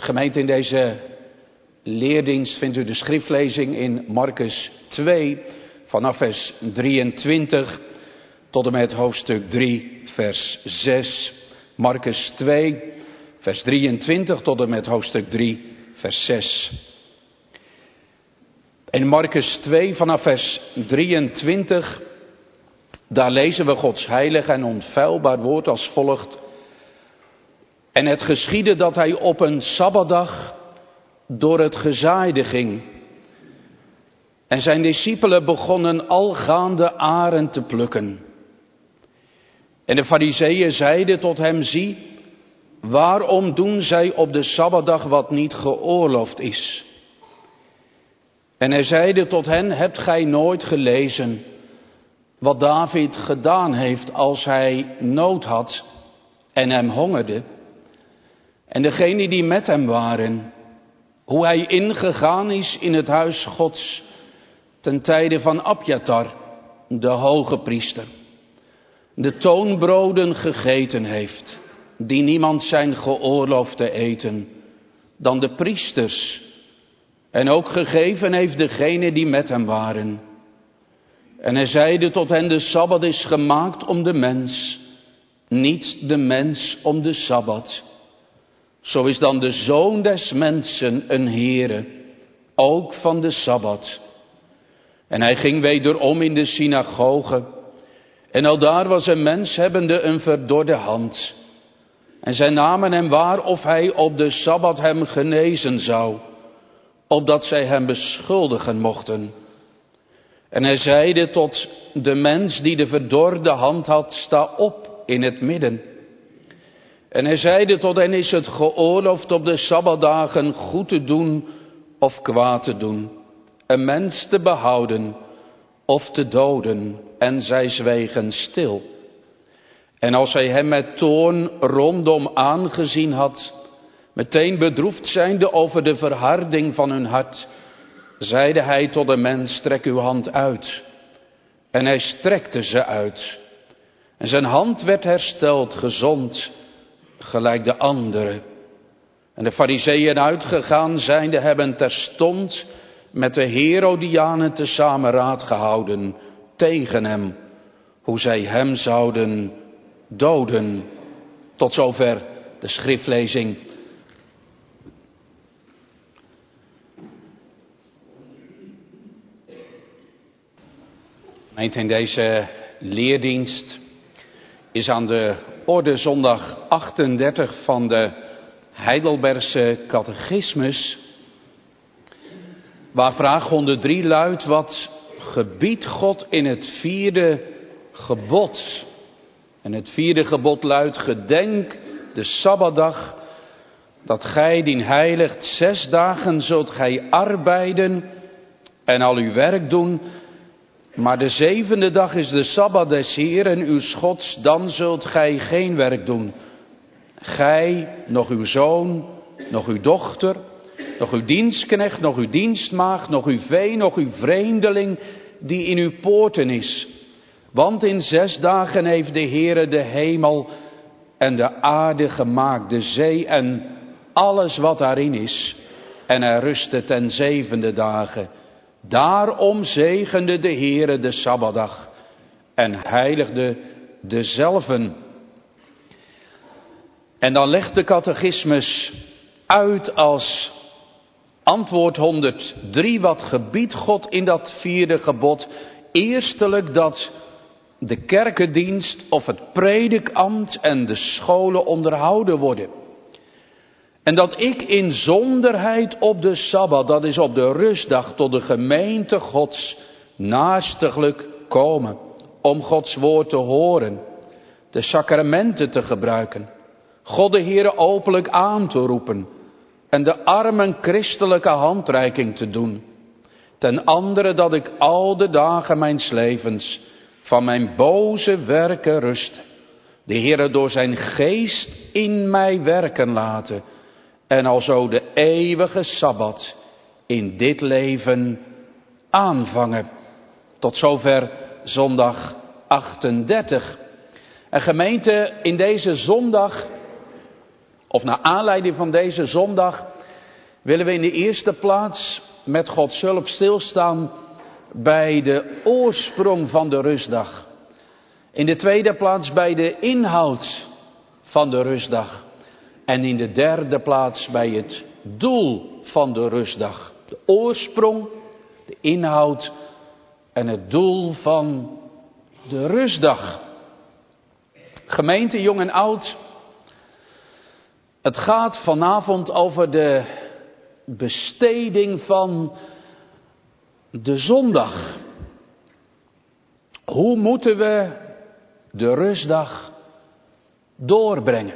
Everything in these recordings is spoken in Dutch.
Gemeente, in deze leerdienst vindt u de schriftlezing in Marcus 2 vanaf vers 23 tot en met hoofdstuk 3 vers 6. Marcus 2 vers 23 tot en met hoofdstuk 3 vers 6. In Marcus 2 vanaf vers 23, daar lezen we Gods heilig en onfeilbaar woord als volgt. En het geschiedde dat hij op een sabbatdag door het gezaaide ging. En zijn discipelen begonnen algaande aren te plukken. En de Farizeeën zeiden tot hem, zie, waarom doen zij op de sabbatdag wat niet geoorloofd is? En hij zeide tot hen, hebt gij nooit gelezen wat David gedaan heeft als hij nood had en hem hongerde? En degenen die met hem waren, hoe hij ingegaan is in het huis Gods ten tijde van Abjatar, de hoge priester. De toonbroden gegeten heeft, die niemand zijn geoorloofd te eten, dan de priesters. En ook gegeven heeft degene die met hem waren. En hij zeide tot hen, de Sabbat is gemaakt om de mens, niet de mens om de Sabbat. Zo is dan de Zoon des mensen een Heere, ook van de Sabbat. En hij ging wederom in de synagoge. En aldaar was een mens hebbende een verdorde hand. En zij namen hem waar of hij op de Sabbat hem genezen zou, opdat zij hem beschuldigen mochten. En hij zeide tot de mens die de verdorde hand had, sta op in het midden. En hij zeide tot hen, is het geoorloofd op de Sabbatdagen goed te doen of kwaad te doen, een mens te behouden of te doden? En zij zwegen stil. En als hij hem met toorn rondom aangezien had, meteen bedroefd zijnde over de verharding van hun hart, zeide hij tot de mens, strek uw hand uit. En hij strekte ze uit. En zijn hand werd hersteld, gezond, gelijk de andere. En de Farizeeën uitgegaan zijnde hebben terstond met de Herodianen tezamen raad gehouden tegen hem, hoe zij hem zouden doden. Tot zover de schriftlezing. In deze leerdienst is aan de orde zondag 38 van de Heidelbergse catechismus, waar vraag 103 luidt, wat gebiedt God in het 4e gebod? En het 4e gebod luidt, gedenk de Sabbatdag, dat gij dien heiligt 6 dagen zult gij arbeiden en al uw werk doen. Maar de 7e dag is de Sabbat des Heeren, uw Gods, dan zult gij geen werk doen. Gij, nog uw zoon, nog uw dochter, nog uw dienstknecht, nog uw dienstmaagd, nog uw vee, nog uw vreemdeling die in uw poorten is. Want in 6 dagen heeft de Heere de hemel en de aarde gemaakt, de zee en alles wat daarin is. En hij rustte ten 7e dagen. Daarom zegende de Heere de Sabbatdag en heiligde dezelven. En dan legt de catechismus uit als antwoord 103 wat gebiedt God in dat 4e gebod. Eerstelijk dat de kerkendienst of het predikambt en de scholen onderhouden worden. En dat ik in zonderheid op de Sabbat, dat is op de rustdag, tot de gemeente Gods naastiglijk komen. Om Gods woord te horen, de sacramenten te gebruiken, God de Heere openlijk aan te roepen en de armen christelijke handreiking te doen. Ten andere dat ik al de dagen mijns levens van mijn boze werken ruste. De Heere door zijn geest in mij werken laten. En alzo de eeuwige Sabbat in dit leven aanvangen. Tot zover zondag 38. En gemeente, in deze zondag Of naar aanleiding van deze zondag willen we in de eerste plaats met Gods hulp stilstaan bij de oorsprong van de rustdag. In de tweede plaats bij de inhoud van de rustdag. En in de derde plaats bij het doel van de rustdag. De oorsprong, de inhoud en het doel van de rustdag. Gemeente, jong en oud. Het gaat vanavond over de besteding van de zondag. Hoe moeten we de rustdag doorbrengen?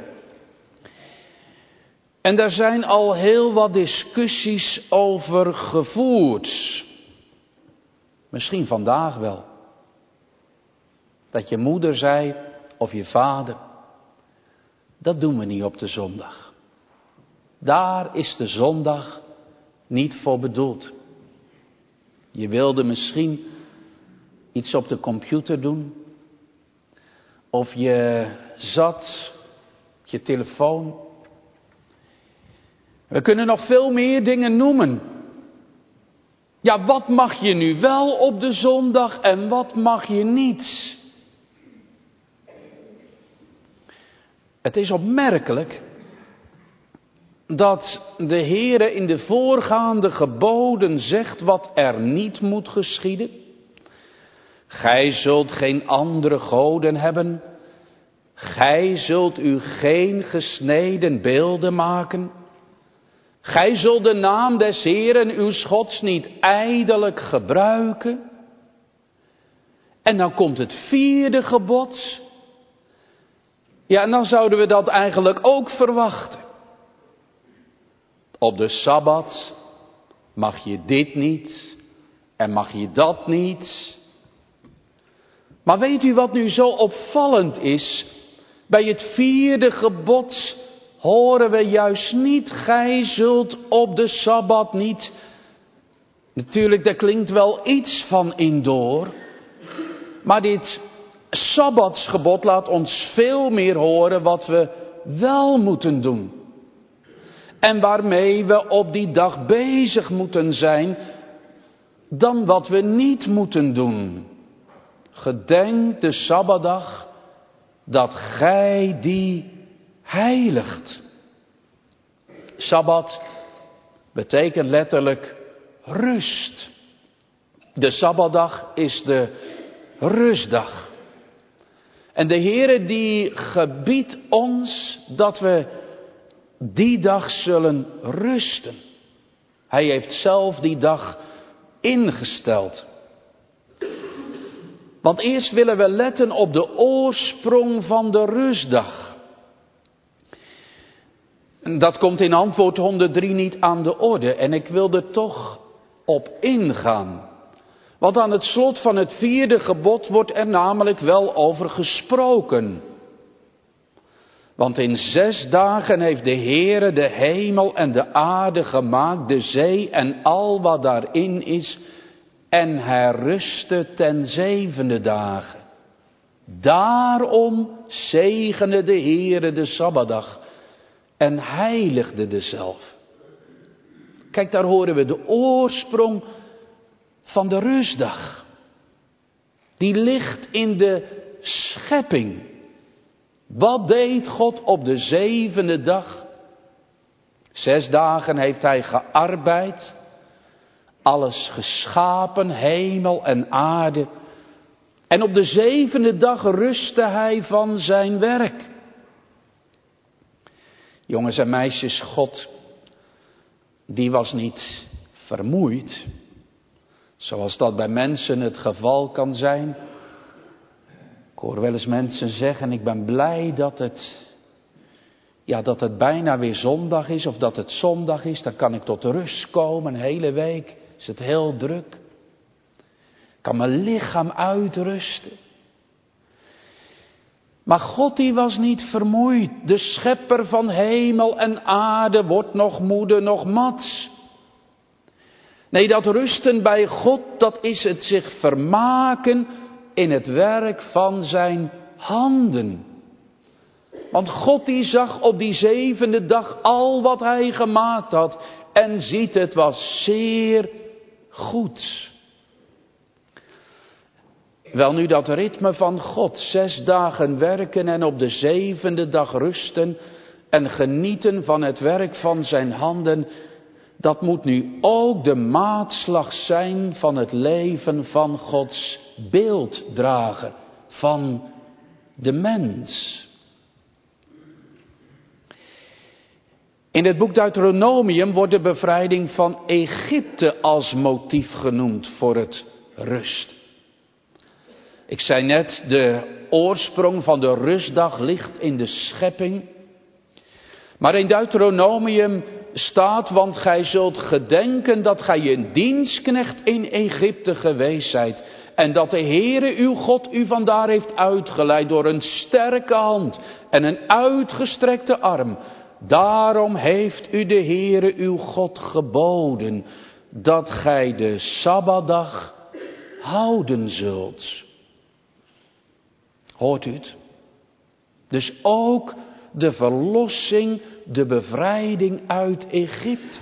En daar zijn al heel wat discussies over gevoerd. Misschien vandaag wel. Dat je moeder zei, of je vader, dat doen we niet op de zondag. Daar is de zondag niet voor bedoeld. Je wilde misschien iets op de computer doen. Of je zat op je telefoon. We kunnen nog veel meer dingen noemen. Ja, wat mag je nu wel op de zondag en wat mag je niet? Het is opmerkelijk dat de Heere in de voorgaande geboden zegt wat er niet moet geschieden. Gij zult geen andere goden hebben. Gij zult u geen gesneden beelden maken. Gij zult de naam des Heeren uw Gods niet ijdelijk gebruiken. En dan komt het vierde gebod. Ja, en dan zouden we dat eigenlijk ook verwachten. Op de Sabbat mag je dit niet en mag je dat niet. Maar weet u wat nu zo opvallend is? Bij het vierde gebod horen we juist niet, gij zult op de Sabbat niet. Natuurlijk, daar klinkt wel iets van in door. Maar dit Sabbatsgebod laat ons veel meer horen wat we wel moeten doen. En waarmee we op die dag bezig moeten zijn, dan wat we niet moeten doen. Gedenk de Sabbatdag, dat gij die heiligt. Sabbat betekent letterlijk rust. De Sabbatdag is de rustdag. En de Heere die gebiedt ons dat we die dag zullen rusten. Hij heeft zelf die dag ingesteld. Want eerst willen we letten op de oorsprong van de rustdag. Dat komt in antwoord 103 niet aan de orde. En ik wil er toch op ingaan. Want aan het slot van het vierde gebod wordt er namelijk wel over gesproken. Want in 6 dagen heeft de Heere de hemel en de aarde gemaakt, de zee en al wat daarin is. En hij rustte ten 7e dagen. Daarom zegende de Heere de Sabbatdag en heiligde dezelve. Kijk, daar horen we de oorsprong van de rustdag. Die ligt in de schepping. Wat deed God op de 7e dag? 6 dagen heeft hij gearbeid. Alles geschapen, hemel en aarde. En op de 7e dag rustte hij van zijn werk. Jongens en meisjes, God, die was niet vermoeid. Zoals dat bij mensen het geval kan zijn. Ik hoor wel eens mensen zeggen, ik ben blij dat het bijna weer zondag is of dat het zondag is. Dan kan ik tot rust komen, een hele week is het heel druk. Ik kan mijn lichaam uitrusten. Maar God die was niet vermoeid. De schepper van hemel en aarde wordt nog moede, nog mat. Nee, dat rusten bij God, dat is het zich vermaken in het werk van zijn handen. Want God die zag op die zevende dag al wat hij gemaakt had. En ziet, het was zeer goed. Wel nu, dat ritme van God, 6 dagen werken en op de zevende dag rusten en genieten van het werk van zijn handen, dat moet nu ook de maatslag zijn van het leven van Gods beelddrager, van de mens. In het boek Deuteronomium wordt de bevrijding van Egypte als motief genoemd voor het rust. Ik zei net, de oorsprong van de rustdag ligt in de schepping. Maar in Deuteronomium staat, want gij zult gedenken dat gij een dienstknecht in Egypte geweest zijt. En dat de Heere uw God u vandaar heeft uitgeleid door een sterke hand en een uitgestrekte arm. Daarom heeft u de Heere uw God geboden dat gij de Sabbatdag houden zult. Hoort u het? Dus ook de verlossing, de bevrijding uit Egypte.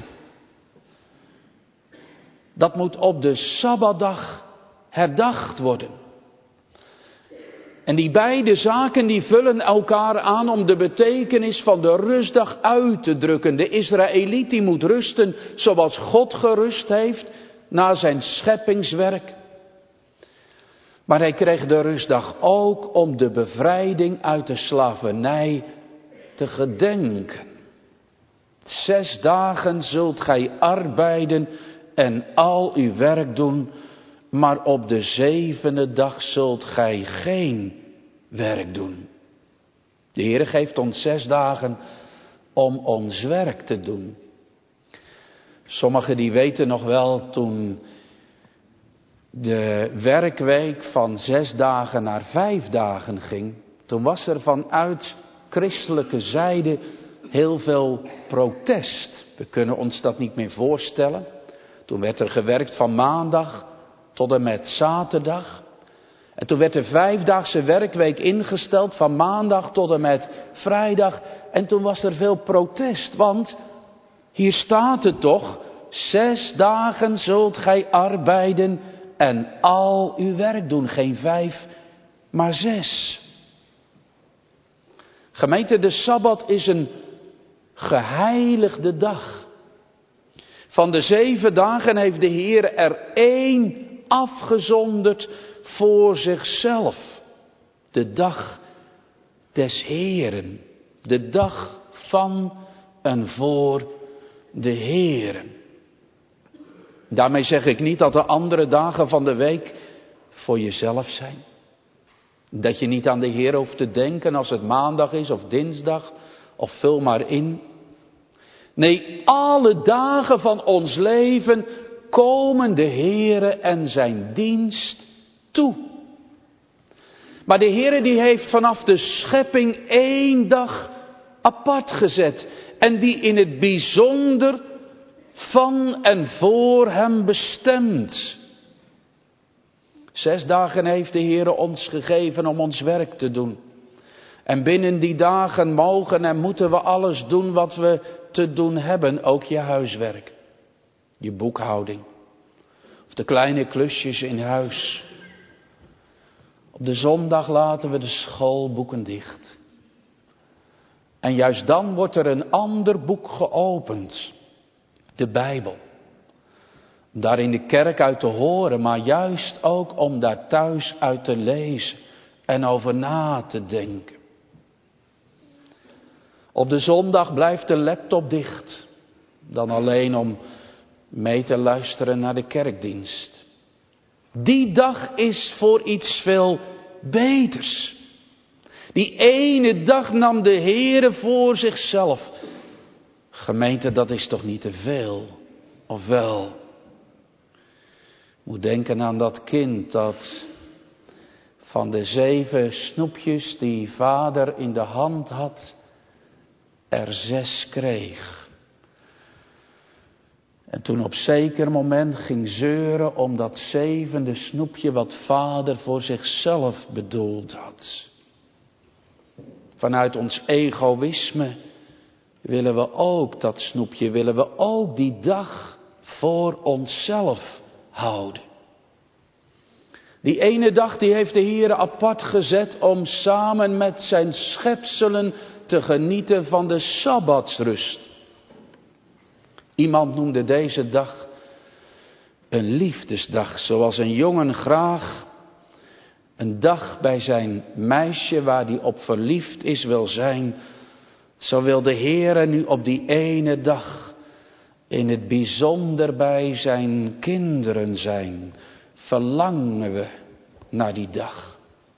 Dat moet op de Sabbatdag herdacht worden. En die beide zaken die vullen elkaar aan om de betekenis van de rustdag uit te drukken. De Israëliet die moet rusten zoals God gerust heeft na zijn scheppingswerk. Maar hij kreeg de rustdag ook om de bevrijding uit de slavernij te gedenken. 6 dagen zult gij arbeiden en al uw werk doen, maar op de 7e dag zult gij geen werk doen. De Heer geeft ons 6 dagen om ons werk te doen. Sommigen die weten nog wel, toen de werkweek van 6 dagen naar 5 dagen ging, toen was er vanuit christelijke zijde heel veel protest. We kunnen ons dat niet meer voorstellen. Toen werd er gewerkt van maandag tot en met zaterdag. En toen werd de 5-daagse werkweek ingesteld van maandag tot en met vrijdag. En toen was er veel protest, want hier staat het toch: 6 dagen zult gij arbeiden en al uw werk doen. Geen 5, maar 6. Gemeente, de Sabbat is een geheiligde dag. Van de 7 dagen heeft de Heer er 1 afgezonderd voor zichzelf. De dag des Heeren. De dag van en voor de Heeren. Daarmee zeg ik niet dat de andere dagen van de week voor jezelf zijn. Dat je niet aan de Heer hoeft te denken als het maandag is of dinsdag, of vul maar in. Nee, alle dagen van ons leven komen de Heere en zijn dienst toe. Maar de Heere die heeft vanaf de schepping 1 dag apart gezet. En die in het bijzonder van en voor hem bestemd. 6 dagen heeft de Heere ons gegeven om ons werk te doen. En binnen die dagen mogen en moeten we alles doen wat we te doen hebben. Ook je huiswerk. Je boekhouding. Of de kleine klusjes in huis. Op de zondag laten we de schoolboeken dicht. En juist dan wordt er een ander boek geopend. De Bijbel. Om daar in de kerk uit te horen, maar juist ook om daar thuis uit te lezen en over na te denken. Op de zondag blijft de laptop dicht. Dan alleen om mee te luisteren naar de kerkdienst. Die dag is voor iets veel beters. Die ene dag nam de Heere voor zichzelf. Gemeente, dat is toch niet te veel? Of wel? Ik moet denken aan dat kind dat van de 7 snoepjes die vader in de hand had, er 6 kreeg. En toen op zeker moment ging zeuren om dat 7e snoepje wat vader voor zichzelf bedoeld had. Vanuit ons egoïsme willen we ook dat snoepje, willen we ook die dag voor onszelf houden. Die ene dag die heeft de Heere apart gezet om samen met zijn schepselen te genieten van de sabbatsrust. Iemand noemde deze dag een liefdesdag, zoals een jongen graag een dag bij zijn meisje waar hij op verliefd is wil zijn. Zo wil de Heere nu op die ene dag in het bijzonder bij zijn kinderen zijn. Verlangen we naar die dag.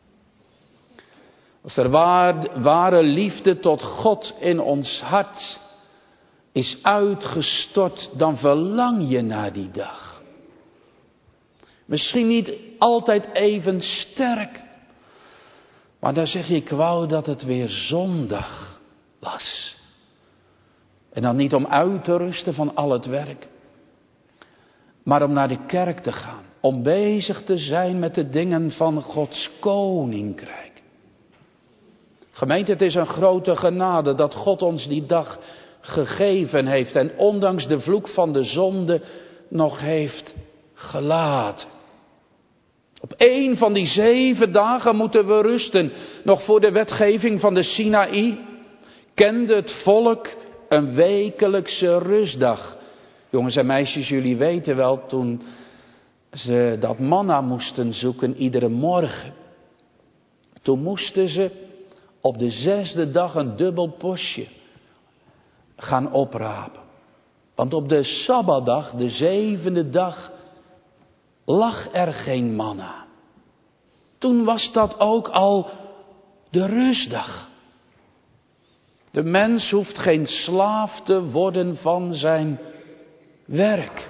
Als er ware liefde tot God in ons hart is uitgestort, dan verlang je naar die dag. Misschien niet altijd even sterk, maar dan zeg je, ik wou dat het weer zondag was. En dan niet om uit te rusten van al het werk, maar om naar de kerk te gaan. Om bezig te zijn met de dingen van Gods koninkrijk. Gemeente, het is een grote genade dat God ons die dag gegeven heeft. En ondanks de vloek van de zonde nog heeft gelaten. Op 1 van die 7 dagen moeten we rusten. Nog voor de wetgeving van de Sinaï kende het volk een wekelijkse rustdag. Jongens en meisjes, jullie weten wel, toen ze dat manna moesten zoeken iedere morgen. Toen moesten ze op de 6e dag een dubbel postje gaan oprapen. Want op de Sabbatdag, de 7e dag, lag er geen manna. Toen was dat ook al de rustdag. De mens hoeft geen slaaf te worden van zijn werk.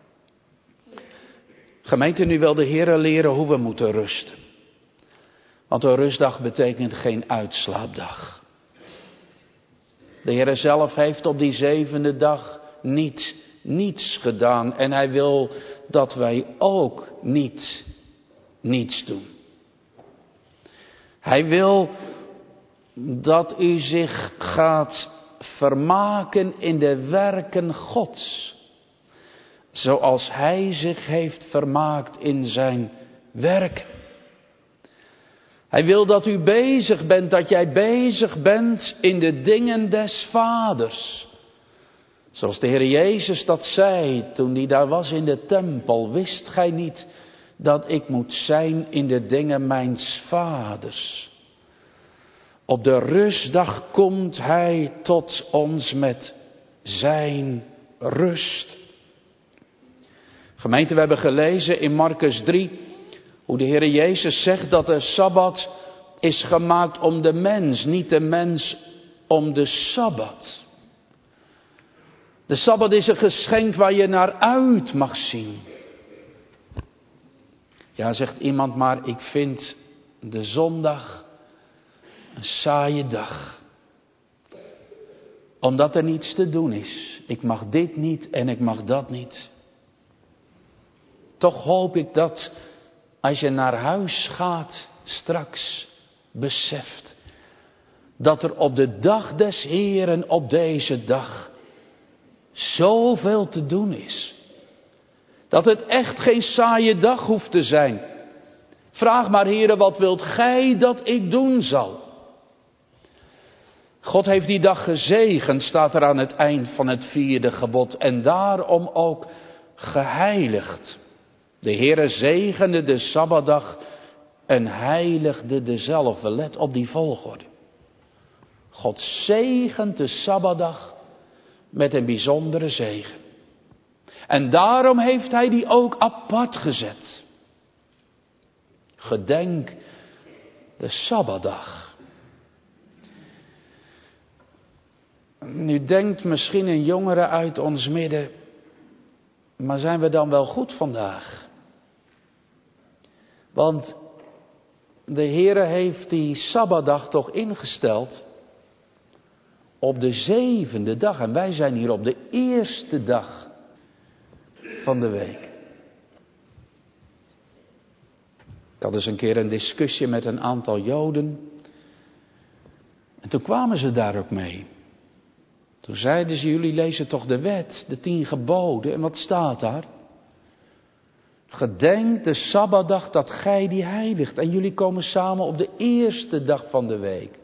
Gemeente, nu wil de Heere leren hoe we moeten rusten. Want een rustdag betekent geen uitslaapdag. De Heere zelf heeft op die 7e dag niets gedaan. En hij wil dat wij ook niets doen. Hij wil dat u zich gaat vermaken in de werken Gods. Zoals hij zich heeft vermaakt in zijn werk. Hij wil dat u bezig bent, dat jij bezig bent in de dingen des Vaders. Zoals de Heer Jezus dat zei toen hij daar was in de tempel. Wist gij niet dat ik moet zijn in de dingen mijns Vaders? Op de rustdag komt hij tot ons met zijn rust. Gemeente, we hebben gelezen in Markus 3... hoe de Heer Jezus zegt dat de Sabbat is gemaakt om de mens, niet de mens om de Sabbat. De Sabbat is een geschenk waar je naar uit mag zien. Ja, zegt iemand, maar ik vind de zondag een saaie dag. Omdat er niets te doen is. Ik mag dit niet en ik mag dat niet. Toch hoop ik dat als je naar huis gaat straks beseft dat er op de dag des Heeren op deze dag zoveel te doen is. Dat het echt geen saaie dag hoeft te zijn. Vraag maar, Heere, wat wilt gij dat ik doen zal? God heeft die dag gezegend, staat er aan het eind van het 4e gebod. En daarom ook geheiligd. De Heere zegende de Sabbatdag en heiligde dezelfde. Let op die volgorde. God zegent de Sabbatdag met een bijzondere zegen. En daarom heeft hij die ook apart gezet. Gedenk de Sabbatdag. Nu denkt misschien een jongere uit ons midden, maar zijn we dan wel goed vandaag? Want de Heere heeft die Sabbatdag toch ingesteld op de 7e dag. En wij zijn hier op de 1e dag van de week. Ik had eens een keer een discussie met een aantal Joden. En toen kwamen ze daar ook mee. Toen zeiden ze, jullie lezen toch de wet, de 10 geboden. En wat staat daar? Gedenk de Sabbatdag dat gij die heiligt. En jullie komen samen op de eerste dag van de week.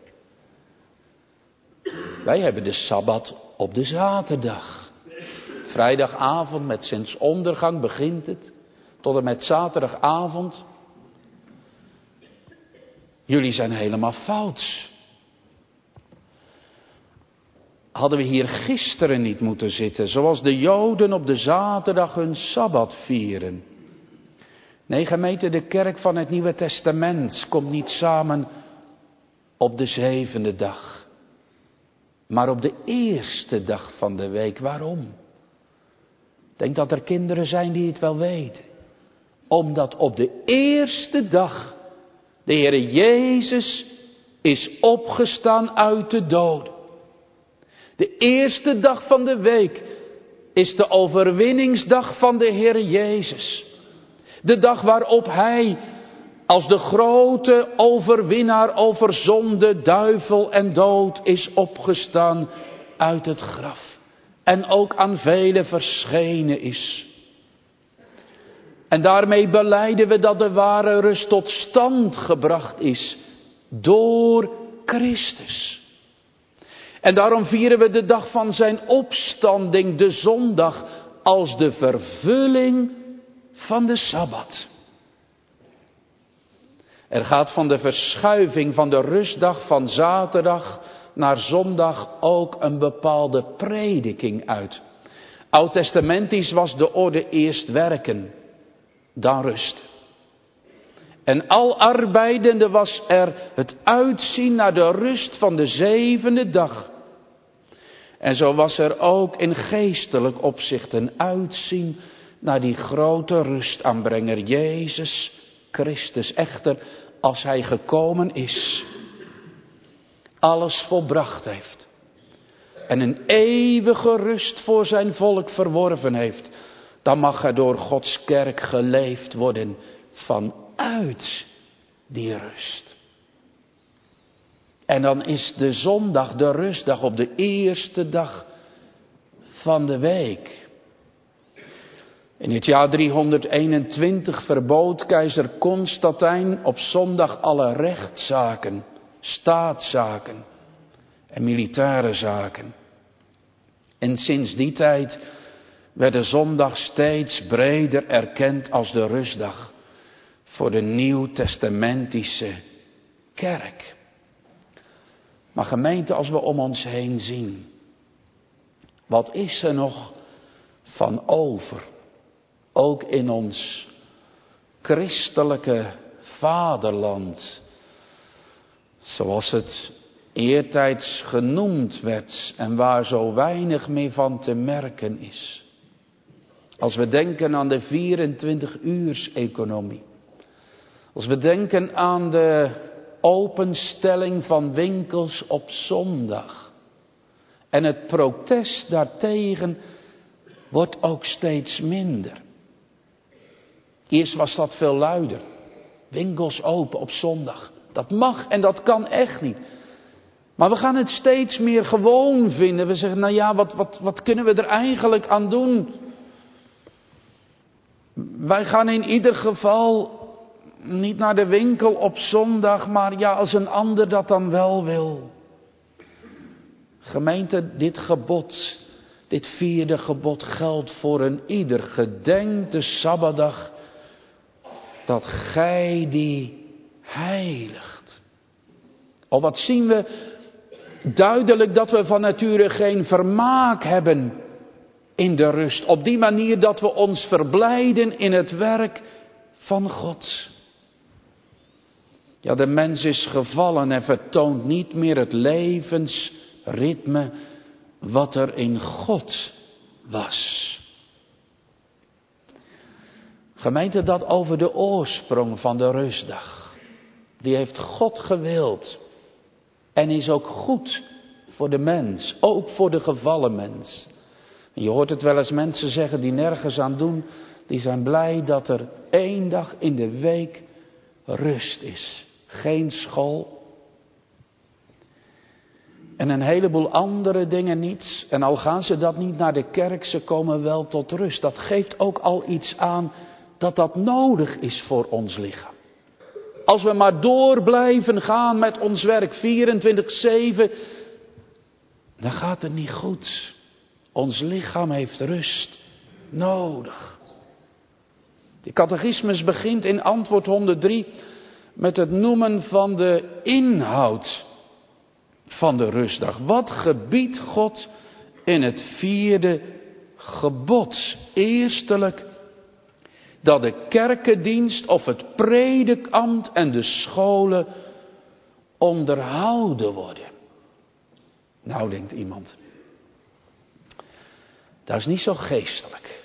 Wij hebben de Sabbat op de zaterdag. Vrijdagavond met zonsondergang begint het. Tot en met zaterdagavond. Jullie zijn helemaal fout. Hadden we hier gisteren niet moeten zitten, zoals de Joden op de zaterdag hun Sabbat vieren. Nee, gemeente, de kerk van het Nieuwe Testament komt niet samen op de 7e dag. Maar op de eerste dag van de week. Waarom? Ik denk dat er kinderen zijn die het wel weten. Omdat op de eerste dag de Heere Jezus is opgestaan uit de doden. De eerste dag van de week is de overwinningsdag van de Heere Jezus. De dag waarop Hij als de grote overwinnaar over zonde, duivel en dood is opgestaan uit het graf. En ook aan velen verschenen is. En daarmee belijden we dat de ware rust tot stand gebracht is door Christus. En daarom vieren we de dag van zijn opstanding, de zondag, als de vervulling van de Sabbat. Er gaat van de verschuiving van de rustdag van zaterdag naar zondag ook een bepaalde prediking uit. Oud-testamentisch was de orde eerst werken, dan rusten. En al arbeidende was er het uitzien naar de rust van de 7e dag. En zo was er ook in geestelijk opzicht een uitzien naar die grote rustaanbrenger Jezus Christus. Echter, als Hij gekomen is, alles volbracht heeft en een eeuwige rust voor zijn volk verworven heeft, dan mag er door Gods kerk geleefd worden vanuit die rust. En dan is de zondag de rustdag op de eerste dag van de week. In het jaar 321 verbood keizer Constantijn op zondag alle rechtszaken, staatszaken en militaire zaken. En sinds die tijd werd de zondag steeds breder erkend als de rustdag voor de nieuwtestamentische kerk. Maar gemeente, als we om ons heen zien, wat is er nog van over? Ook in ons christelijke vaderland, zoals het eertijds genoemd werd en waar zo weinig meer van te merken is. Als we denken aan de 24-uurs-economie. Als we denken aan de openstelling van winkels op zondag. En het protest daartegen wordt ook steeds minder. Eerst was dat veel luider. Winkels open op zondag. Dat mag en dat kan echt niet. Maar we gaan het steeds meer gewoon vinden. We zeggen, nou ja, wat kunnen we er eigenlijk aan doen? Wij gaan in ieder geval niet naar de winkel op zondag, maar ja, als een ander dat dan wel wil. Gemeente, dit gebod, dit 4e gebod geldt voor een ieder. Gedenk de Sabbatdag dat gij die heiligt. Al wat zien we duidelijk dat we van nature geen vermaak hebben in de rust. Op die manier dat we ons verblijden in het werk van God. Ja, de mens is gevallen en vertoont niet meer het levensritme wat er in God was. Gemeente, dat over de oorsprong van de rustdag. Die heeft God gewild. En is ook goed voor de mens. Ook voor de gevallen mens. En je hoort het wel eens mensen zeggen die nergens aan doen. Die zijn blij dat er 1 dag in de week rust is. Geen school. En een heleboel andere dingen niet. En al gaan ze dat niet naar de kerk, ze komen wel tot rust. Dat geeft ook al iets aan dat dat nodig is voor ons lichaam. Als we maar door blijven gaan met ons werk 24/7, dan gaat het niet goed. Ons lichaam heeft rust nodig. De catechismus begint in antwoord 103 met het noemen van de inhoud van de rustdag. Wat gebiedt God in het 4e gebod? Eerstelijk dat de kerkendienst of het predikambt en de scholen onderhouden worden. Nou, denkt iemand, dat is niet zo geestelijk.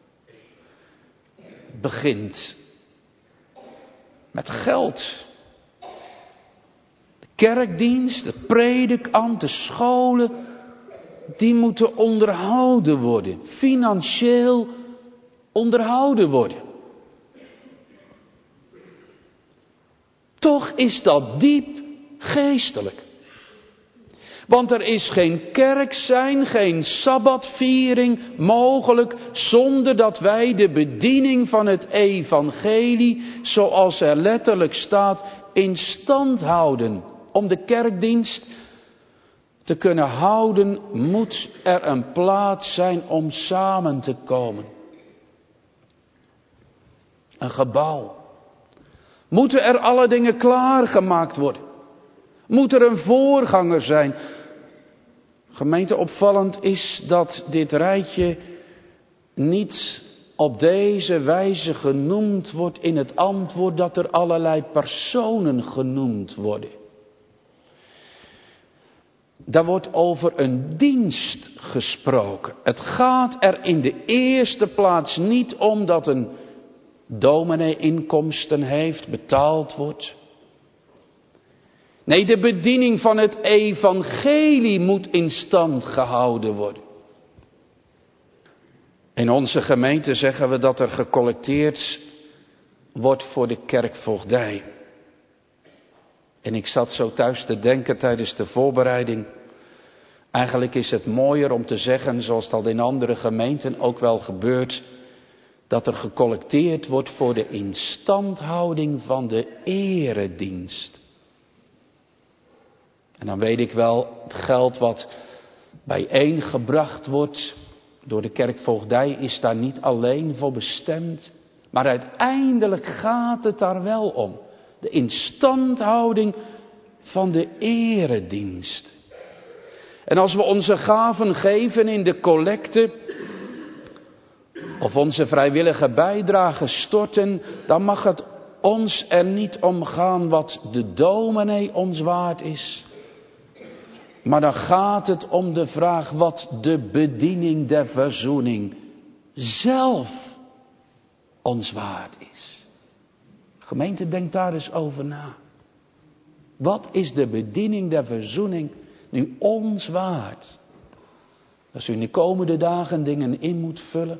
Het begint met geld. De kerkdienst, het predikambt, de scholen, die moeten onderhouden worden. Financieel onderhouden worden. Toch is dat diep geestelijk. Want er is geen kerk zijn, geen sabbatviering mogelijk zonder dat wij de bediening van het evangelie, zoals er letterlijk staat, in stand houden. Om de kerkdienst te kunnen houden, moet er een plaats zijn om samen te komen. Een gebouw. Moeten er alle dingen klaargemaakt worden? Moet er een voorganger zijn? Gemeente, opvallend is dat dit rijtje niet op deze wijze genoemd wordt in het antwoord, dat er allerlei personen genoemd worden. Daar wordt over een dienst gesproken. Het gaat er in de eerste plaats niet om dat een dominee inkomsten heeft, betaald wordt. Nee, de bediening van het evangelie moet in stand gehouden worden. In onze gemeente zeggen we dat er gecollecteerd wordt voor de kerkvoogdij. En ik zat zo thuis te denken tijdens de voorbereiding. Eigenlijk is het mooier om te zeggen, zoals dat in andere gemeenten ook wel gebeurt, dat er gecollecteerd wordt voor de instandhouding van de eredienst. En dan weet ik wel, het geld wat bijeengebracht wordt door de kerkvoogdij is daar niet alleen voor bestemd. Maar uiteindelijk gaat het daar wel om. De instandhouding van de eredienst. En als we onze gaven geven in de collecte, of onze vrijwillige bijdrage storten, dan mag het ons er niet om gaan wat de dominee ons waard is. Maar dan gaat het om de vraag wat de bediening der verzoening zelf ons waard is. Gemeente, denk daar eens over na. Wat is de bediening der verzoening nu ons waard? Als u in de komende dagen dingen in moet vullen.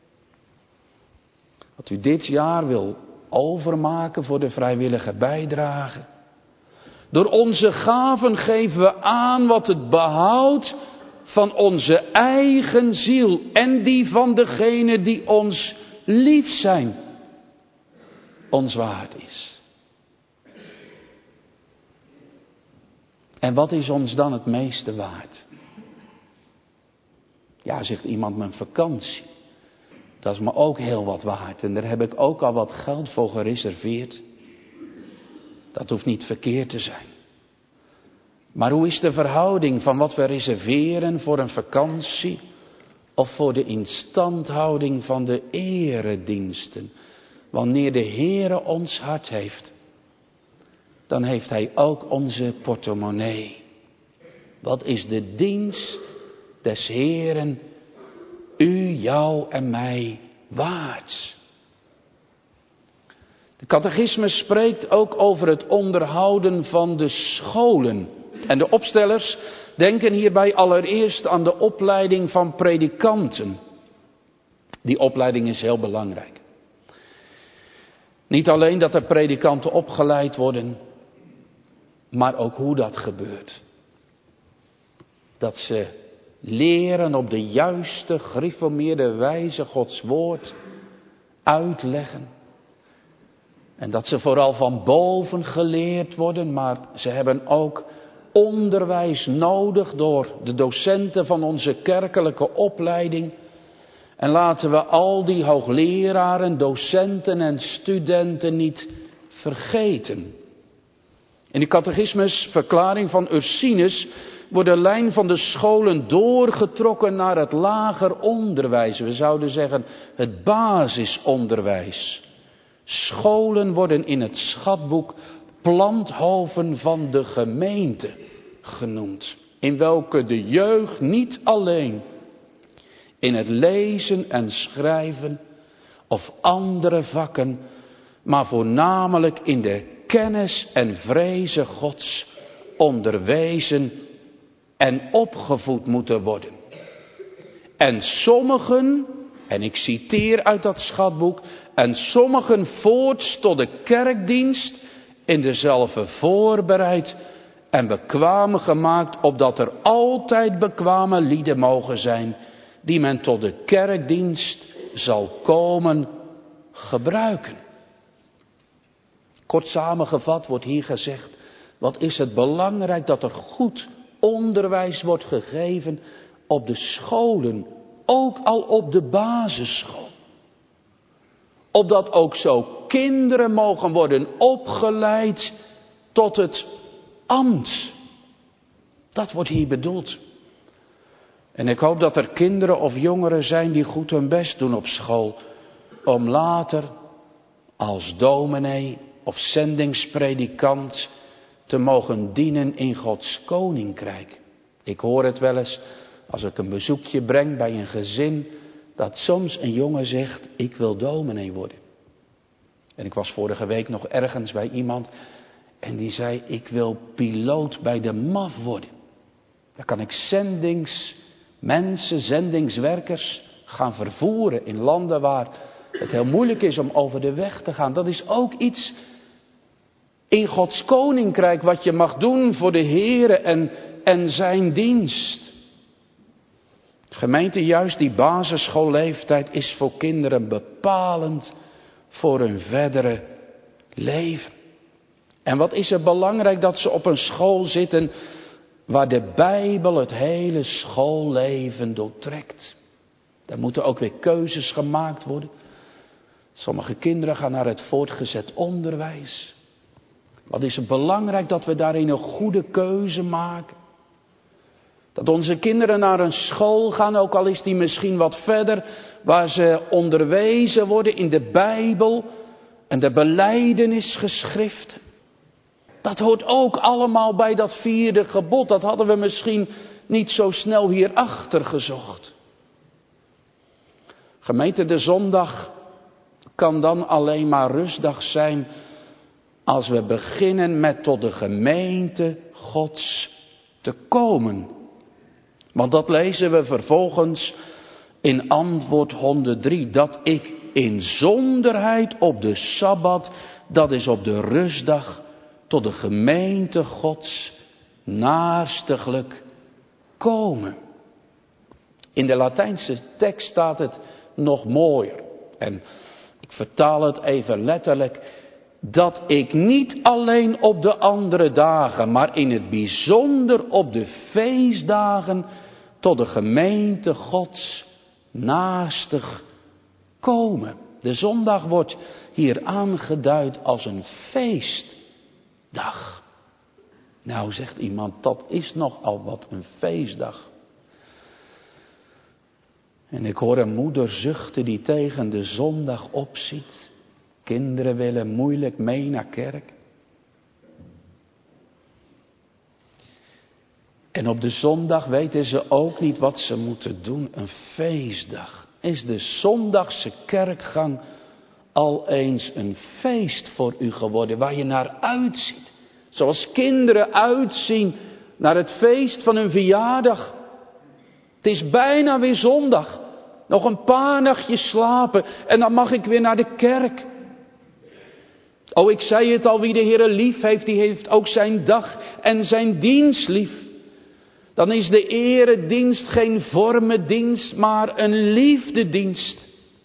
Wat u dit jaar wil overmaken voor de vrijwillige bijdrage. Door onze gaven geven we aan wat het behoud van onze eigen ziel en die van degenen die ons lief zijn, ons waard is. En wat is ons dan het meeste waard? Ja, zegt iemand, mijn vakantie. Dat is me ook heel wat waard en daar heb ik ook al wat geld voor gereserveerd. Dat hoeft niet verkeerd te zijn. Maar hoe is de verhouding van wat we reserveren voor een vakantie of voor de instandhouding van de erediensten? Wanneer de Heere ons hart heeft, dan heeft Hij ook onze portemonnee. Wat is de dienst des Heeren u, jou en mij waard? De catechismus spreekt ook over het onderhouden van de scholen. En de opstellers denken hierbij allereerst aan de opleiding van predikanten. Die opleiding is heel belangrijk. Niet alleen dat er predikanten opgeleid worden, maar ook hoe dat gebeurt. Dat ze leren op de juiste, gereformeerde wijze Gods woord uitleggen. En dat ze vooral van boven geleerd worden, maar ze hebben ook onderwijs nodig door de docenten van onze kerkelijke opleiding. En laten we al die hoogleraren, docenten en studenten niet vergeten. In de catechismusverklaring van Ursinus wordt de lijn van de scholen doorgetrokken naar het lager onderwijs. We zouden zeggen het basisonderwijs. Scholen worden in het schatboek planthoven van de gemeente genoemd. In welke de jeugd niet alleen in het lezen en schrijven of andere vakken, maar voornamelijk in de kennis en vrezen Gods onderwezen en opgevoed moeten worden. En sommigen, en ik citeer uit dat schatboek, en sommigen voorts tot de kerkdienst in dezelfde voorbereid en bekwaam gemaakt, opdat er altijd bekwame lieden mogen zijn, die men tot de kerkdienst zal komen gebruiken. Kort samengevat wordt hier gezegd, wat is het belangrijk dat er goed onderwijs wordt gegeven op de scholen, ook al op de basisschool. Opdat ook zo kinderen mogen worden opgeleid tot het ambt. Dat wordt hier bedoeld. En ik hoop dat er kinderen of jongeren zijn die goed hun best doen op school. Om later als dominee of zendingspredikant te mogen dienen in Gods koninkrijk. Ik hoor het wel eens als ik een bezoekje breng bij een gezin, dat soms een jongen zegt, ik wil dominee worden. En ik was vorige week nog ergens bij iemand en die zei, ik wil piloot bij de MAF worden. Dan kan ik zendingswerkers gaan vervoeren in landen waar het heel moeilijk is om over de weg te gaan. Dat is ook iets in Gods koninkrijk wat je mag doen voor de Heere en zijn dienst. Gemeente, juist die basisschoolleeftijd is voor kinderen bepalend voor hun verdere leven. En wat is er belangrijk dat ze op een school zitten waar de Bijbel het hele schoolleven doortrekt. Daar moeten ook weer keuzes gemaakt worden. Sommige kinderen gaan naar het voortgezet onderwijs. Wat is het belangrijk dat we daarin een goede keuze maken. Dat onze kinderen naar een school gaan, ook al is die misschien wat verder, waar ze onderwezen worden in de Bijbel en de belijdenisgeschriften. Dat hoort ook allemaal bij dat 4e gebod. Dat hadden we misschien niet zo snel hierachter gezocht. Gemeente, de zondag kan dan alleen maar rustdag zijn als we beginnen met tot de gemeente Gods te komen. Want dat lezen we vervolgens in antwoord 103. Dat ik in zonderheid op de Sabbat, dat is op de rustdag, tot de gemeente Gods naarstiglijk komen. In de Latijnse tekst staat het nog mooier. En ik vertaal het even letterlijk. Dat ik niet alleen op de andere dagen, maar in het bijzonder op de feestdagen tot de gemeente Gods naastig komen. De zondag wordt hier aangeduid als een feestdag. Nou, zegt iemand, dat is nogal wat een feestdag. En ik hoor een moeder zuchten die tegen de zondag opziet. Kinderen willen moeilijk mee naar kerk. En op de zondag weten ze ook niet wat ze moeten doen. Een feestdag. Is de zondagse kerkgang al eens een feest voor u geworden waar je naar uitziet? Zoals kinderen uitzien naar het feest van hun verjaardag. Het is bijna weer zondag. Nog een paar nachtjes slapen en dan mag ik weer naar de kerk. Oh, ik zei het al, wie de Heere lief heeft, die heeft ook zijn dag en zijn dienst lief. Dan is de eredienst geen vormendienst, maar een liefdedienst.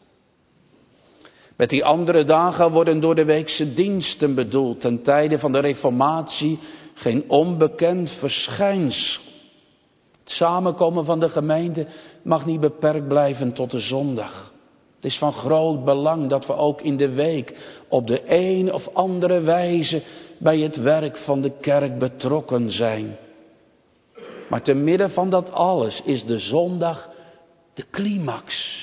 Met die andere dagen worden door de weekse diensten bedoeld. Ten tijde van de Reformatie geen onbekend verschijnsel. Het samenkomen van de gemeente mag niet beperkt blijven tot de zondag. Het is van groot belang dat we ook in de week op de een of andere wijze bij het werk van de kerk betrokken zijn. Maar te midden van dat alles is de zondag de climax.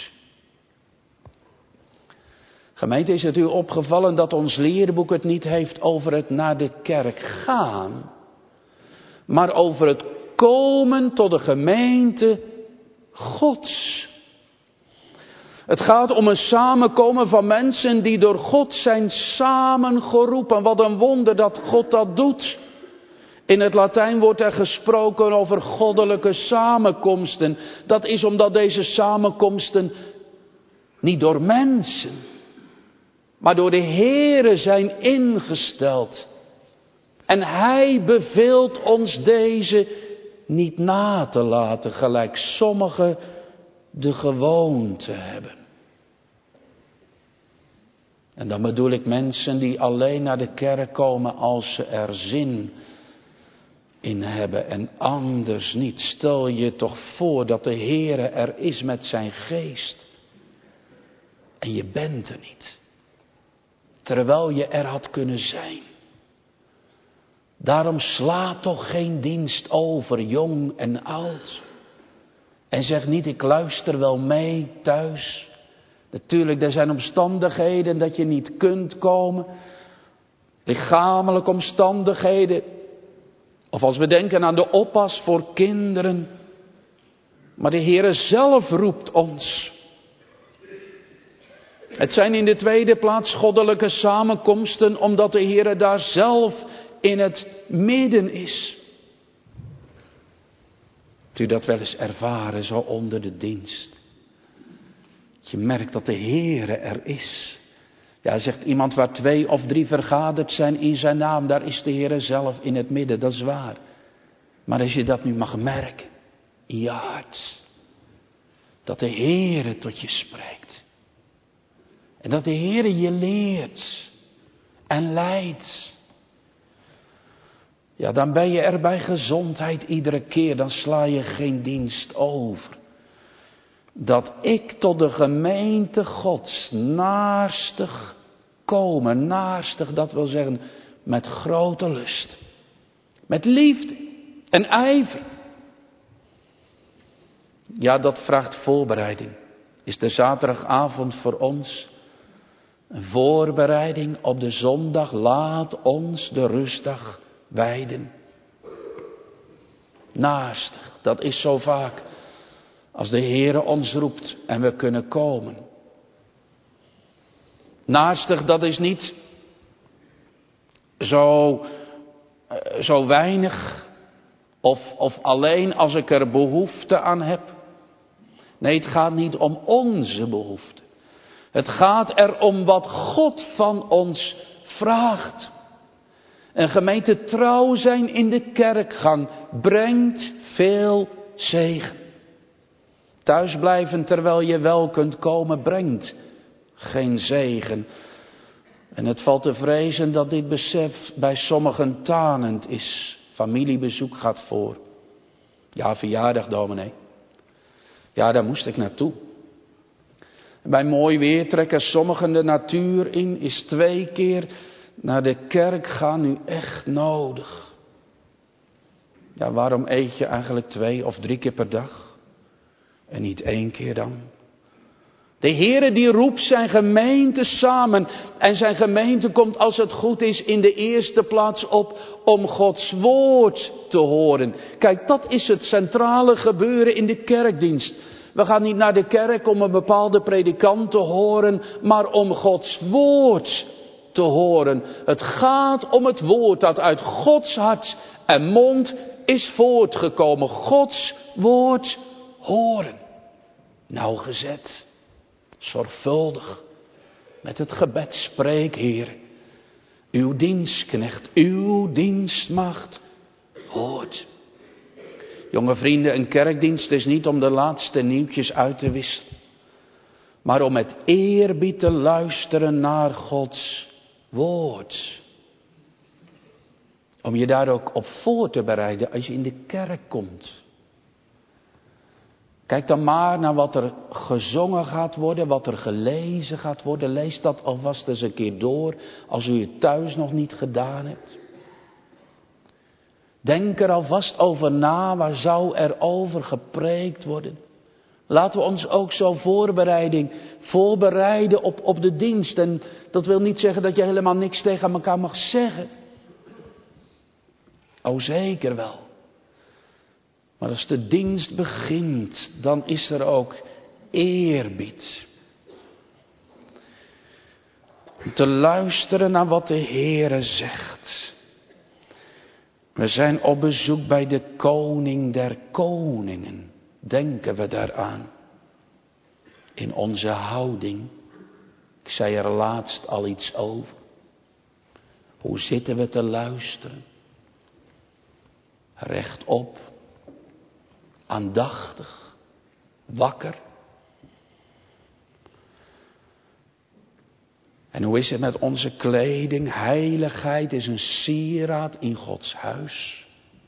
Gemeente, is het u opgevallen dat ons leerboek het niet heeft over het naar de kerk gaan, maar over het komen tot de gemeente Gods. Het gaat om een samenkomen van mensen die door God zijn samengeroepen. Wat een wonder dat God dat doet. In het Latijn wordt er gesproken over goddelijke samenkomsten. Dat is omdat deze samenkomsten niet door mensen, maar door de Heere zijn ingesteld. En Hij beveelt ons deze niet na te laten, gelijk sommigen de gewoonte hebben. En dan bedoel ik mensen die alleen naar de kerk komen als ze er zin in hebben en anders niet. Stel je toch voor dat de Heere er is met zijn geest en je bent er niet, terwijl je er had kunnen zijn. Daarom sla toch geen dienst over, jong en oud. En zeg niet, ik luister wel mee thuis. Natuurlijk, er zijn omstandigheden dat je niet kunt komen. Lichamelijke omstandigheden. Of als we denken aan de oppas voor kinderen. Maar de Heere zelf roept ons. Het zijn in de tweede plaats goddelijke samenkomsten, omdat de Heere daar zelf in het midden is. Hebt u dat wel eens ervaren, zo onder de dienst? Je merkt dat de Heere er is. Ja, zegt iemand, waar 2 of 3 vergaderd zijn in zijn naam, daar is de Heere zelf in het midden, dat is waar. Maar als je dat nu mag merken, in je hart, dat de Heere tot je spreekt. En dat de Heere je leert en leidt. Ja, dan ben je er bij gezondheid iedere keer, dan sla je geen dienst over. Dat ik tot de gemeente Gods naastig komen. Naastig, dat wil zeggen met grote lust. Met liefde en ijver. Ja, dat vraagt voorbereiding. Is de zaterdagavond voor ons een voorbereiding op de zondag? Laat ons de rustdag wijden. Naastig, dat is zo vaak als de Heere ons roept en we kunnen komen. Naastig, dat is niet zo weinig of alleen als ik er behoefte aan heb. Nee, het gaat niet om onze behoefte. Het gaat erom wat God van ons vraagt. Een gemeente trouw zijn in de kerkgang brengt veel zegen. Thuisblijven terwijl je wel kunt komen brengt geen zegen. En het valt te vrezen dat dit besef bij sommigen tanend is. Familiebezoek gaat voor. Ja, verjaardag, dominee. Ja, daar moest ik naartoe. Bij mooi weer trekken sommigen de natuur in. Is 2 keer naar de kerk gaan nu echt nodig? Ja, waarom eet je eigenlijk 2 of 3 keer per dag? En niet 1 keer dan? De Heere die roept zijn gemeente samen. En zijn gemeente komt, als het goed is, in de eerste plaats op om Gods woord te horen. Kijk, dat is het centrale gebeuren in de kerkdienst. We gaan niet naar de kerk om een bepaalde predikant te horen, maar om Gods woord te horen. Het gaat om het woord dat uit Gods hart en mond is voortgekomen. Gods woord horen. Nauwgezet, zorgvuldig, met het gebed spreek, Heer. Uw dienstknecht, uw dienstmaagd hoort. Jonge vrienden, een kerkdienst is niet om de laatste nieuwtjes uit te wisselen, maar om met eerbied te luisteren naar Gods woord. Om je daar ook op voor te bereiden als je in de kerk komt. Kijk dan maar naar wat er gezongen gaat worden, wat er gelezen gaat worden. Lees dat alvast eens een keer door, als u het thuis nog niet gedaan hebt. Denk er alvast over na, waar zou er over gepreekt worden? Laten we ons ook zo voorbereiden op de dienst. En dat wil niet zeggen dat je helemaal niks tegen elkaar mag zeggen. Oh, zeker wel. Maar als de dienst begint, dan is er ook eerbied. Om te luisteren naar wat de Heere zegt. We zijn op bezoek bij de koning der koningen. Denken we daaraan. In onze houding. Ik zei er laatst al iets over. Hoe zitten we te luisteren? Rechtop. Aandachtig. Wakker. En hoe is het met onze kleding? Heiligheid is een sieraad in Gods huis.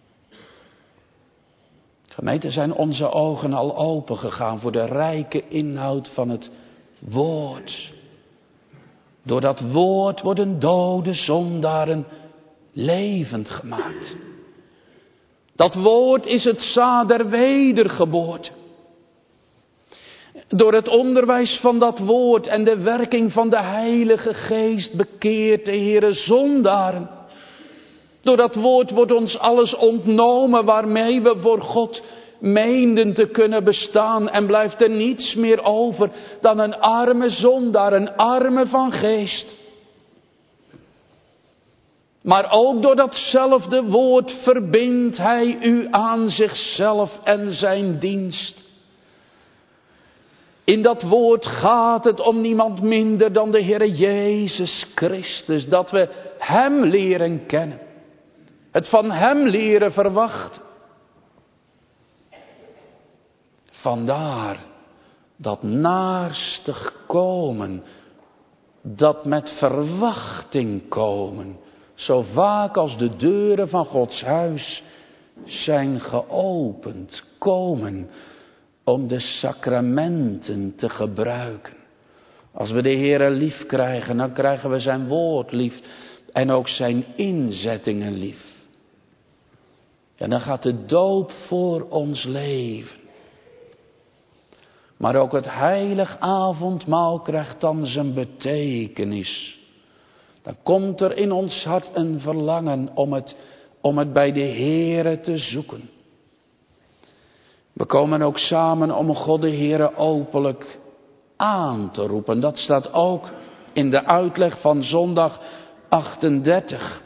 Gemeente, zijn onze ogen al open gegaan voor de rijke inhoud van het woord. Door dat woord worden dode zondaren levend gemaakt. Dat woord is het zaad der wedergeboorte. Door het onderwijs van dat woord en de werking van de Heilige Geest bekeert de Heere zondaren. Door dat woord wordt ons alles ontnomen waarmee we voor God meenden te kunnen bestaan. En blijft er niets meer over dan een arme zondaar, een arme van geest. Maar ook door datzelfde woord verbindt hij u aan zichzelf en zijn dienst. In dat woord gaat het om niemand minder dan de Heere Jezus Christus. Dat we Hem leren kennen. Het van Hem leren verwachten. Vandaar dat naastig komen. Dat met verwachting komen. Zo vaak als de deuren van Gods huis zijn geopend. Komen om de sacramenten te gebruiken. Als we de Heere lief krijgen, dan krijgen we zijn woord lief. En ook zijn inzettingen lief. En dan gaat de doop voor ons leven. Maar ook het heilig avondmaal krijgt dan zijn betekenis. Dan komt er in ons hart een verlangen om het bij de Heere te zoeken. We komen ook samen om God de Heere openlijk aan te roepen. Dat staat ook in de uitleg van zondag 38.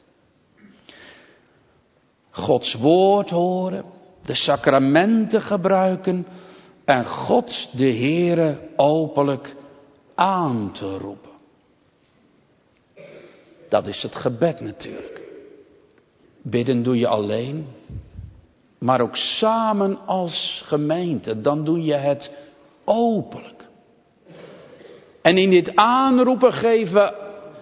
Gods woord horen, de sacramenten gebruiken en God de Heere openlijk aan te roepen. Dat is het gebed natuurlijk. Bidden doe je alleen, maar ook samen als gemeente, dan doe je het openlijk. En in dit aanroepen geven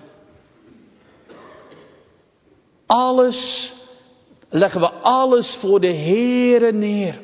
leggen we alles voor de Heere neer.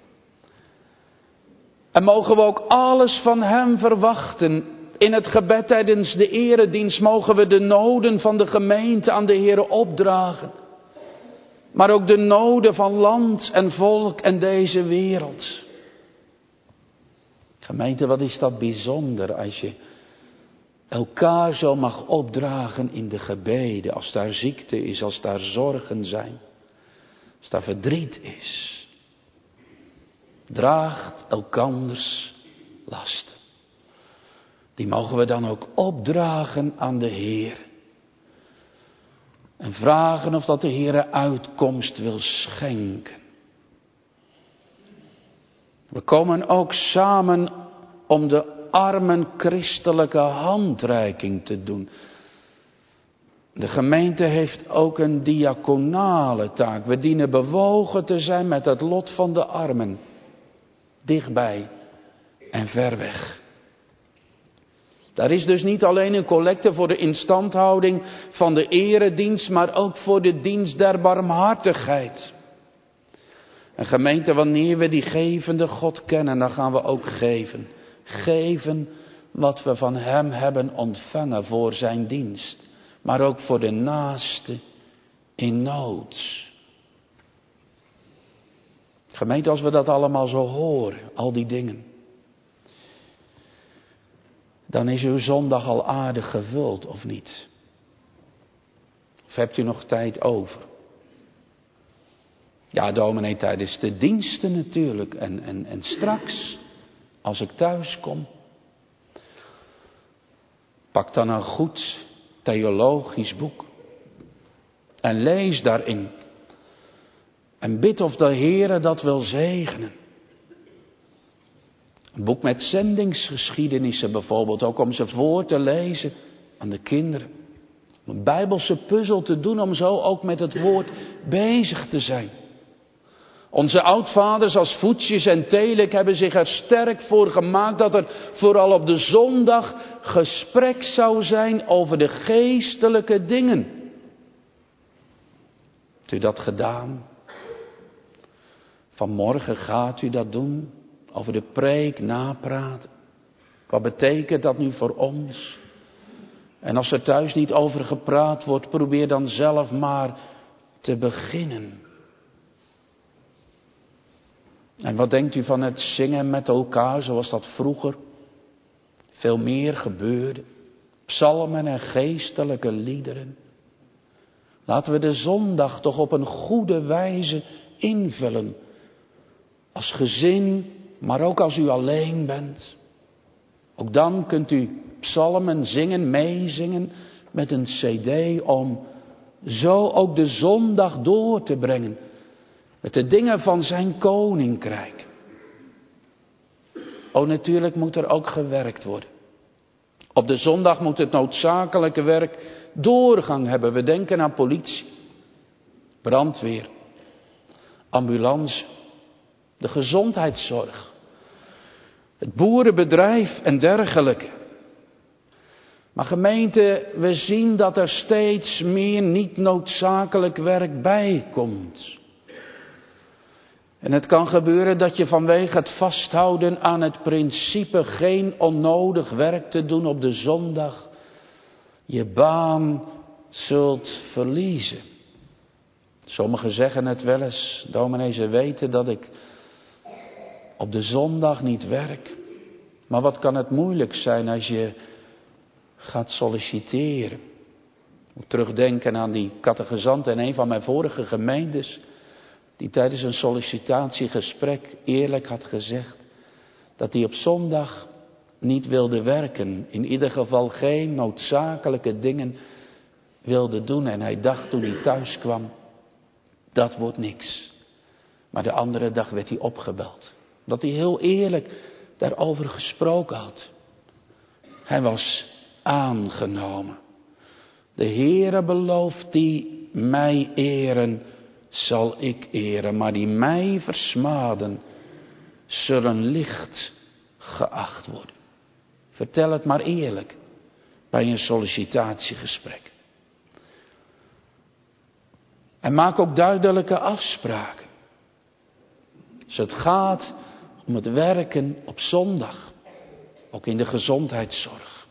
En mogen we ook alles van Hem verwachten. In het gebed tijdens de eredienst mogen we de noden van de gemeente aan de Heere opdragen. Maar ook de noden van land en volk en deze wereld. Gemeente, wat is dat bijzonder als je elkaar zo mag opdragen in de gebeden. Als daar ziekte is, als daar zorgen zijn. Als daar verdriet is. Draagt elkanders lasten. Die mogen we dan ook opdragen aan de Heer. En vragen of dat de Heer uitkomst wil schenken. We komen ook samen om de armen christelijke handreiking te doen. De gemeente heeft ook een diaconale taak. We dienen bewogen te zijn met het lot van de armen. Dichtbij en ver weg. Daar is dus niet alleen een collecte voor de instandhouding van de eredienst, maar ook voor de dienst der barmhartigheid. En gemeente, wanneer we die gevende God kennen, dan gaan we ook geven. Geven wat we van hem hebben ontvangen voor zijn dienst. Maar ook voor de naaste in nood. Gemeente, als we dat allemaal zo horen, al die dingen. Dan is uw zondag al aardig gevuld, of niet? Of hebt u nog tijd over? Ja, dominee, tijdens de diensten natuurlijk. En straks, als ik thuis kom. Pak dan een goed theologisch boek. En lees daarin. En bid of de Heere dat wil zegenen. Een boek met zendingsgeschiedenissen bijvoorbeeld. Ook om ze voor te lezen aan de kinderen. Om een Bijbelse puzzel te doen om zo ook met het woord bezig te zijn. Onze oudvaders als Voetjes en Telik hebben zich er sterk voor gemaakt dat er vooral op de zondag gesprek zou zijn over de geestelijke dingen. Hebt u dat gedaan? Vanmorgen gaat u dat doen? Over de preek napraten. Wat betekent dat nu voor ons? En als er thuis niet over gepraat wordt, probeer dan zelf maar te beginnen. En wat denkt u van het zingen met elkaar zoals dat vroeger veel meer gebeurde? Psalmen en geestelijke liederen. Laten we de zondag toch op een goede wijze invullen. Als gezin, maar ook als u alleen bent. Ook dan kunt u psalmen zingen, meezingen met een cd om zo ook de zondag door te brengen. Met de dingen van zijn koninkrijk. Natuurlijk moet er ook gewerkt worden. Op de zondag moet het noodzakelijke werk doorgang hebben. We denken aan politie, brandweer, ambulance, de gezondheidszorg, het boerenbedrijf en dergelijke. Maar gemeente, we zien dat er steeds meer niet noodzakelijk werk bij komt. En het kan gebeuren dat je vanwege het vasthouden aan het principe geen onnodig werk te doen op de zondag, je baan zult verliezen. Sommigen zeggen het wel eens, dominee, ze weten dat ik op de zondag niet werk. Maar wat kan het moeilijk zijn als je gaat solliciteren. Ik moet terugdenken aan die catechizant in een van mijn vorige gemeentes, die tijdens een sollicitatiegesprek eerlijk had gezegd dat hij op zondag niet wilde werken. In ieder geval geen noodzakelijke dingen wilde doen. En hij dacht toen hij thuis kwam, dat wordt niks. Maar de andere dag werd hij opgebeld. Dat hij heel eerlijk daarover gesproken had. Hij was aangenomen. De Heere belooft die mij eren, zal ik eren. Maar die mij versmaden, zullen licht geacht worden. Vertel het maar eerlijk bij een sollicitatiegesprek. En maak ook duidelijke afspraken. Als het gaat om het werken op zondag. Ook in de gezondheidszorg.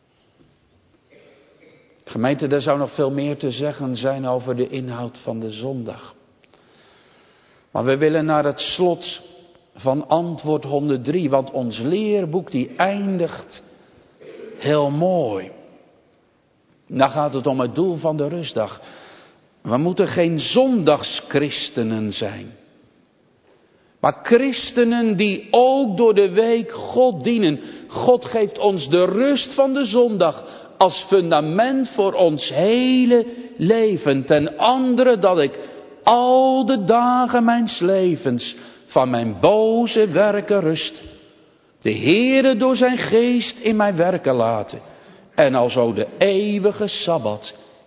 Gemeente, daar zou nog veel meer te zeggen zijn over de inhoud van de zondag. Maar we willen naar het slot van antwoord 103. Want ons leerboek die eindigt heel mooi. Dan gaat het om het doel van de rustdag. We moeten geen zondagschristenen zijn. Maar christenen die ook door de week God dienen. God geeft ons de rust van de zondag als fundament voor ons hele leven. Ten andere dat ik al de dagen mijns levens van mijn boze werken rust. De Heere door zijn geest in mij werken laten. En alzo de eeuwige Sabbat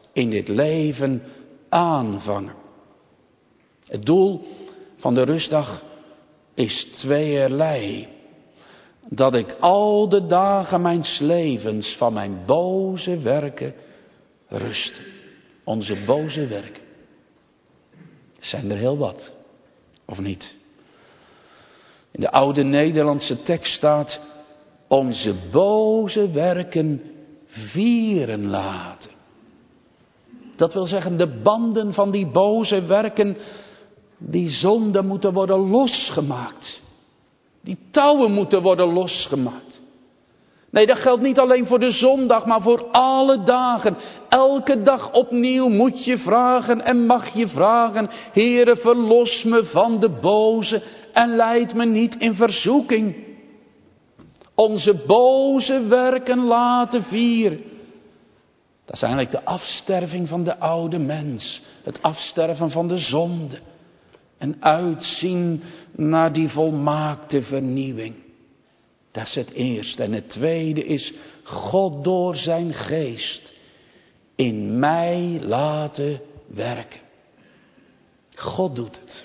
in dit leven aanvangen. Het doel van de rustdag is tweeërlei. Dat ik al de dagen mijns levens van mijn boze werken rusten. Onze boze werken. Zijn er heel wat, of niet? In de oude Nederlandse tekst staat: onze boze werken vieren laten. Dat wil zeggen, de banden van die boze werken, die zonden moeten worden losgemaakt. Die touwen moeten worden losgemaakt. Nee, dat geldt niet alleen voor de zondag, maar voor alle dagen. Elke dag opnieuw moet je vragen en mag je vragen: Heere, verlos me van de boze en leid me niet in verzoeking. Onze boze werken laten vieren. Dat is eigenlijk de afsterving van de oude mens. Het afsterven van de zonde. En uitzien naar die volmaakte vernieuwing. Dat is het eerste. En het tweede is God door zijn geest in mij laten werken. God doet het.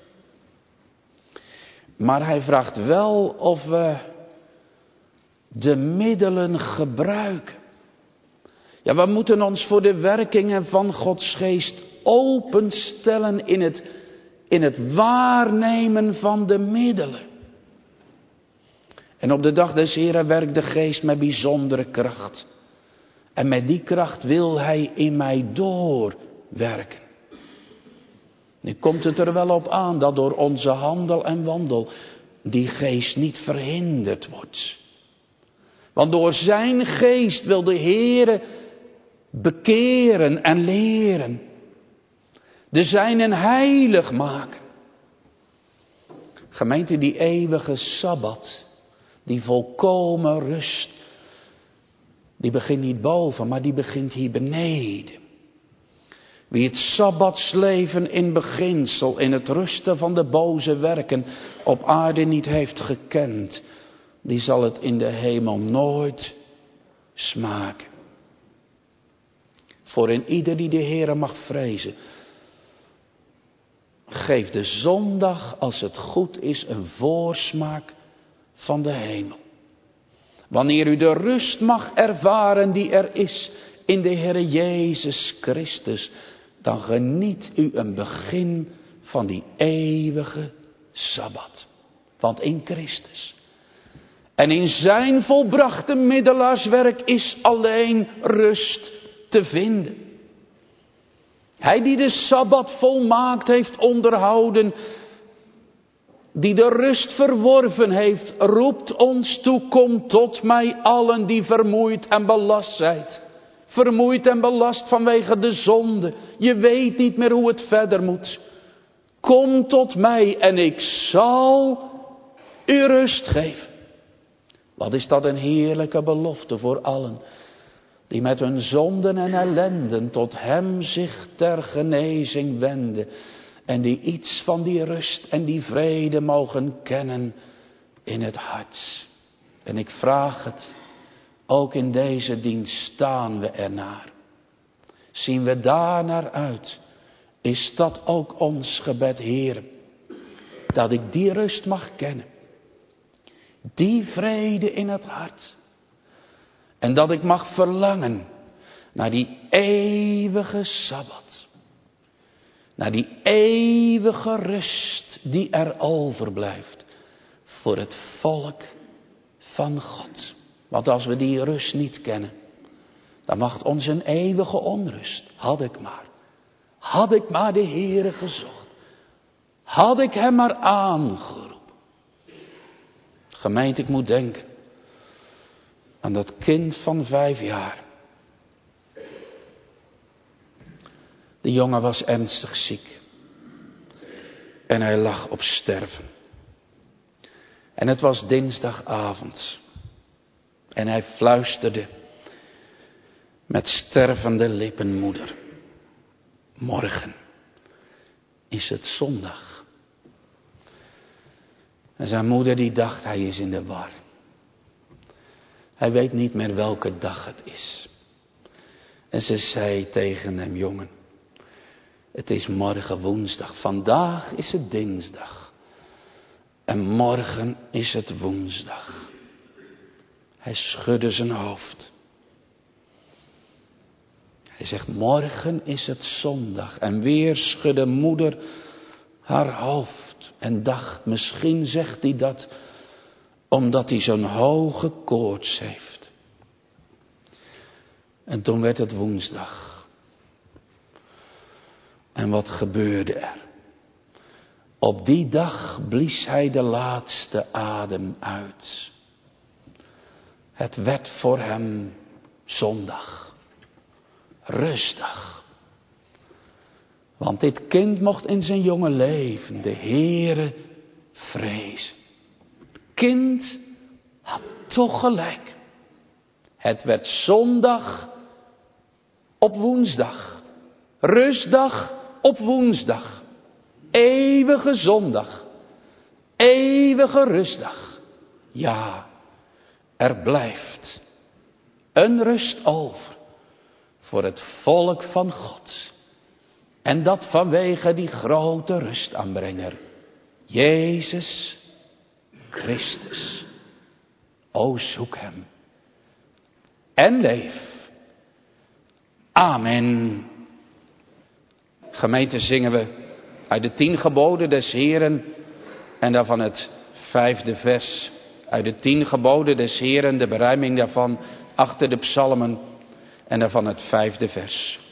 Maar hij vraagt wel of we de middelen gebruiken. Ja, we moeten ons voor de werkingen van Gods geest openstellen in het waarnemen van de middelen. En op de dag des Heren werkt de geest met bijzondere kracht. En met die kracht wil hij in mij doorwerken. Nu komt het er wel op aan dat door onze handel en wandel die geest niet verhinderd wordt. Want door zijn geest wil de Heere bekeren en leren. De zijnen heilig maken. Gemeente, die eeuwige Sabbat, die volkomen rust, die begint niet boven, maar die begint hier beneden. Wie het Sabbatsleven in beginsel, in het rusten van de boze werken op aarde niet heeft gekend, die zal het in de hemel nooit smaken. Voor in ieder die de Heere mag vrezen, geeft de zondag, als het goed is, een voorsmaak van de hemel. Wanneer u de rust mag ervaren die er is in de Heere Jezus Christus, dan geniet u een begin van die eeuwige Sabbat. Want in Christus en in zijn volbrachte middelaarswerk is alleen rust te vinden. Hij die de Sabbat volmaakt heeft onderhouden, die de rust verworven heeft, roept ons toe: kom tot mij allen die vermoeid en belast zijt. Vermoeid en belast vanwege de zonde. Je weet niet meer hoe het verder moet. Kom tot mij en ik zal u rust geven. Wat is dat een heerlijke belofte voor allen die met hun zonden en ellenden tot hem zich ter genezing wenden. En die iets van die rust en die vrede mogen kennen in het hart. En ik vraag het, ook in deze dienst staan we ernaar. Zien we daar naar uit? Is dat ook ons gebed, Heer? Dat ik die rust mag kennen. Die vrede in het hart. En dat ik mag verlangen naar die eeuwige Sabbat. Naar die eeuwige rust die er overblijft voor het volk van God. Want als we die rust niet kennen, dan wacht ons een eeuwige onrust. Had ik maar de Heere gezocht. Had ik hem maar aangeroepen. Gemeente, ik moet denken aan dat kind van 5 jaar. De jongen was ernstig ziek. En hij lag op sterven. En het was dinsdagavond. En hij fluisterde met stervende lippen: moeder, morgen is het zondag. En zijn moeder die dacht, hij is in de war. Hij weet niet meer welke dag het is. En ze zei tegen hem: jongen, het is morgen woensdag. Vandaag is het dinsdag. En morgen is het woensdag. Hij schudde zijn hoofd. Hij zegt: morgen is het zondag. En weer schudde moeder haar hoofd. En dacht: misschien zegt hij dat omdat hij zo'n hoge koorts heeft. En toen werd het woensdag. En wat gebeurde er? Op die dag blies hij de laatste adem uit. Het werd voor hem zondag. Rustdag. Want dit kind mocht in zijn jonge leven de Heere vrezen. Het kind had toch gelijk. Het werd zondag op woensdag. Rustdag op woensdag. Eeuwige zondag. Eeuwige rustdag. Ja, er blijft een rust over voor het volk van God. En dat vanwege die grote rustaanbrenger, Jezus Christus. O, zoek hem. En leef. Amen. Gemeente, zingen we uit de 10 geboden des Heeren. En daarvan het 5e vers. Uit de 10 geboden des Heeren, de berijming daarvan achter de psalmen. En daarvan het 5e vers.